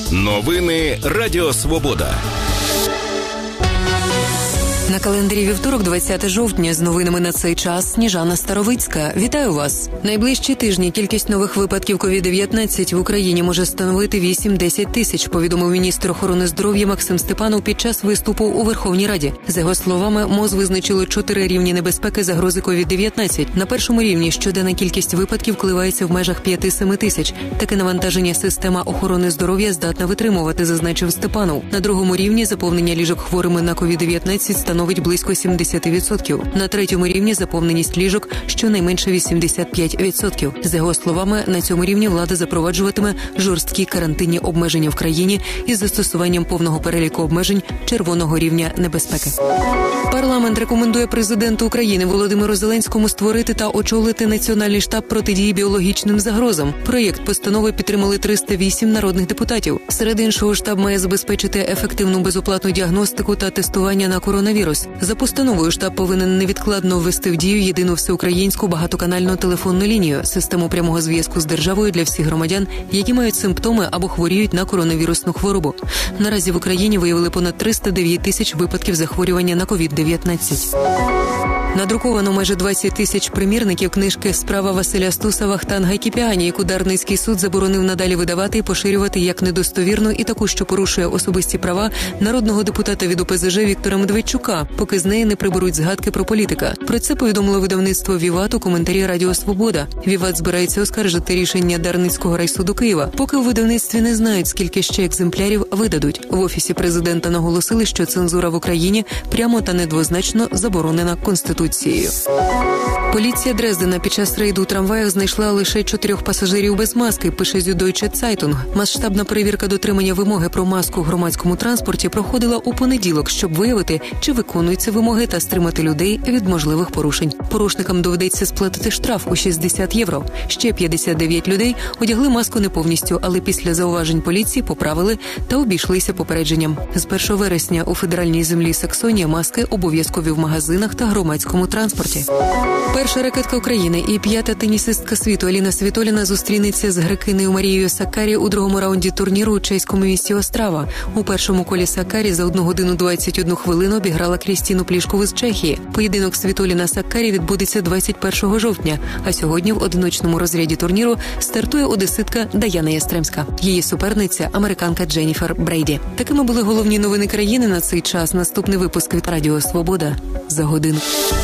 Новини Радіо Свобода. На календарі вівторок, 20 жовтня, з новинами на цей час Сніжана Старовицька. Вітаю вас! Найближчі тижні кількість нових випадків COVID-19 в Україні може становити 8-10 тисяч, повідомив міністр охорони здоров'я Максим Степанов під час виступу у Верховній Раді. За його словами, МОЗ визначило 4 рівні небезпеки загрози COVID-19. На першому рівні щоденна кількість випадків коливається в межах 5-7 тисяч. Таке навантаження система охорони здоров'я здатна витримувати, зазначив Степанов. На другому рівні заповнення ліжок хворими на COVID-19 становить близько 70%. На третьому рівні заповненість ліжок щонайменше 85%. За його словами, на цьому рівні влада запроваджуватиме жорсткі карантинні обмеження в країні із застосуванням повного переліку обмежень червоного рівня небезпеки. Парламент рекомендує президенту України Володимиру Зеленському створити та очолити Національний штаб протидії біологічним загрозам. Проєкт постанови підтримали 308 народних депутатів. Серед іншого, штаб має забезпечити ефективну безоплатну діагностику та тестування на коронавірус. За постановою штаб повинен невідкладно ввести в дію єдину всеукраїнську багатоканальну телефонну лінію, систему прямого зв'язку з державою для всіх громадян, які мають симптоми або хворіють на коронавірусну хворобу. Наразі в Україні виявили понад 309 тисяч випадків захворювання на COVID-19. Надруковано майже 20 тисяч примірників книжки «Справа Василя Стуса, Вахтанга і Кіпіані», яку Дарницький суд заборонив надалі видавати і поширювати як недостовірну і таку, що порушує особисті права народного депутата від ОПЗЖ Віктора Медведчука, поки з неї не приберуть згадки про політика. Про це повідомило видавництво «Віват» у коментарі Радіо Свобода. «Віват» збирається оскаржити рішення Дарницького райсуду Києва, поки у видавництві не знають, скільки ще екземплярів видадуть. В Офісі президента наголосили, що цензура в Україні прямо та недвозначно заборонена Конституцією. Поліція Дрездена під час рейду у трамваях знайшла лише 4 пасажирів без маски, пише Süddeutsche Zeitung. Масштабна перевірка дотримання вимоги про маску в громадському транспорті проходила у понеділок, щоб виявити, чи виконуються вимоги та стримати людей від можливих порушень. Порушникам доведеться сплатити штраф у 60 євро. Ще 59 людей одягли маску не повністю, але після зауважень поліції поправили та обійшлися попередженням. З 1 вересня у федеральній землі Саксонія маски обов'язкові в магазинах та громадському транспорті. Перша ракетка України і 5-та тенісистка світу Аліна Світоліна зустрінеться з грекинею Марією Саккарі у другому раунді турніру у чеському місті Острава. У першому колі Саккарі за 1 годину 21 хвилину обіграла Крістіну Плішкову з Чехії. Поєдинок Світоліна-Саккарі відбудеться 21 жовтня, а сьогодні в одиночному розряді турніру стартує одеситка Даяна Ястремська. Її суперниця – американка Дженніфер Брейді. Такими були головні новини країни на цей час. Наступний випуск від Радіо Свобода за годину.